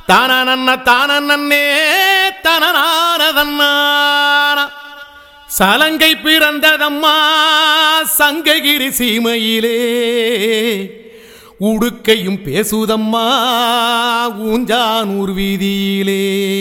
தானே தனனானதன்னான சலங்கை பிறந்ததம்மா சங்ககிரி சீமையிலே உடுக்கையும் பேசுதம்மா ஊஞ்சானூர் வீதியிலே.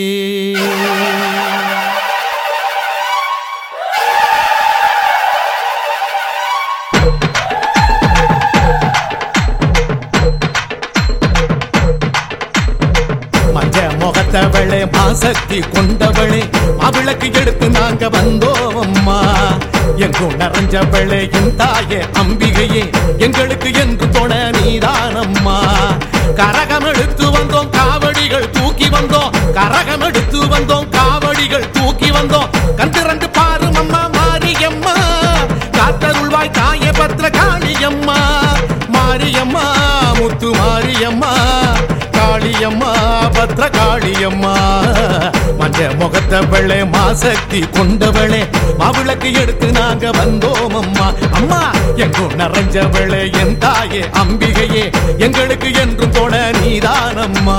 முகத்தவளே மாசக்தி கொண்டவளே மாவிளக்கு எடுத்து நாங்க வந்தோம் அம்மா. எங்கும் நிறைஞ்சவளே என் தாயே அம்பிகையே எங்களுக்கு என்று தொட நீதானம்மா. கரகம் எடுத்து வந்தோம் காவடிகள் தூக்கி வந்தோம், கரகம் எடுத்து வந்தோம் காவடிகள் தூக்கி வந்தோம். கண்டிரண்டு பாரு அம்மா மாரியம்மா, காத்தருள்வாய் தாயே பத்ர காளியம்மா. மாரியம்மா முத்து மாரியம்மா காளியம்மா பத்ர காளியம்மா. மஞ்ச முகத்தவளே மாசக்தி கொண்டவளே மாவிளக்கு எடுத்து நாங்க வந்தோம் அம்மா. அம்மா எங்கும் நிறைஞ்சவளே என் தாயே அம்பிகையே எங்களுக்கு என்றும் தொட நீதானம்மா.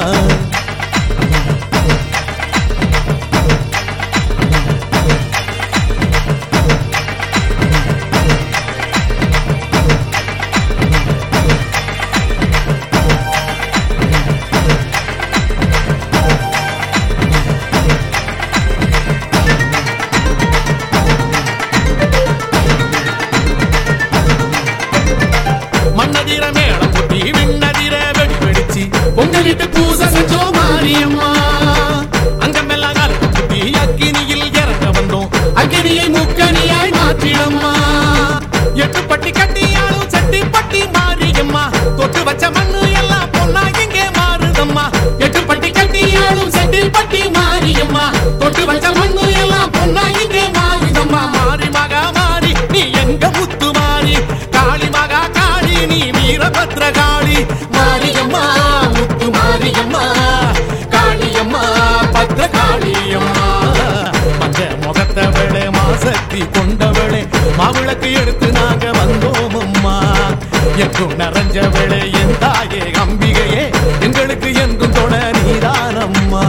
பொங்கலிட்டு பூசை செஞ்சோம் மாரியம்மா. அங்கமெல்லாம் கலக்குட்டி அக்கினியில் இறங்க வந்தோம், அக்கினியை முக்கனியாய் மாற்றிடம்மா. எட்டு பட்டி கட்டியாலும் செட்டி பட்டி மாரியம்மா, தொட்டு வச்ச மண்ணு எல்லாம் பொண்ணா இங்கே மாறுதம்மா. எட்டு பட்டி கட்டியாலும் செட்டி பட்டி மாரியம்மா, தொட்டு வச்ச மண்ணு எல்லாம் பொண்ணா இங்கே மாறுதம்மா. மாறி மகா மாறி நீ எங்க முத்து மாறி, காளி மகா காளி நீ வீரபத்ர காளி. மாரியம்மா முத்து மாரியம்மா காளியம்மா பத்ர காளியம்மா. மஞ்ச முகத்தவளே மாசக்தி கொண்டவளே மாவிளக்கு எடுத்து நாங்க வந்தோம் அம்மா. எங்கும் நிறைஞ்சவளே என் தாயே அம்பிகையே எங்களுக்கு என்றும் தொட நீதானம்மா.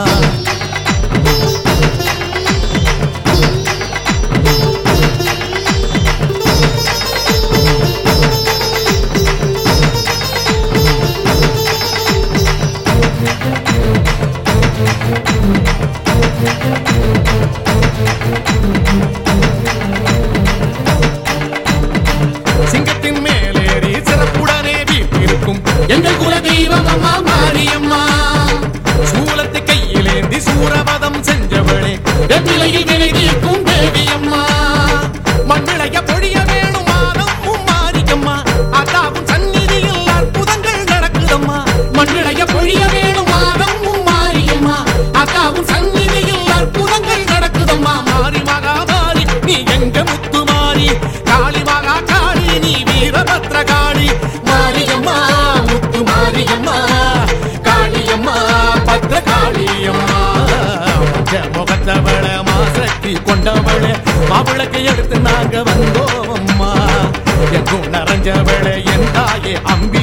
சிங்கத்தின் மேலேறி சிறப்புடனே வீட்டிருக்கும் எங்கள் குல தெய்வம் அம்மா மாரியம்மா. சூலத்தை கையிலேந்தி சூரவதம் செஞ்சவளே வெற்றிலையில் விளைவிக்கும் தேவி அம்மா. மண்ணிளைய பொழிய வேணும் மாதம் மாரியம்மா, அதாவும் சந்நிதியில் அற்புதங்கள் நடக்குதம்மா. மண்ணிளைய பொழிய வேணும் மாதம் மாரியம்மா, அதாவும் சந்நிதியில் அற்புதங்கள் நடக்குதம்மா. மாரி மகா மாறி நீ எங்க முத்து மாறி, காளி மகா காளி நீ வீரபத்ர காளி. மாரியம்மா முத்து மாரியம்மா காளியம்மா பத்ர காளியம்மா. முகத்தவளே மாசக்தி கொண்டவளே மாவிளக்கு எடுத்து நாங்க வந்தோம் அம்மா. எங்கும் நிறைஞ்சவளே என் தாயே அம்பி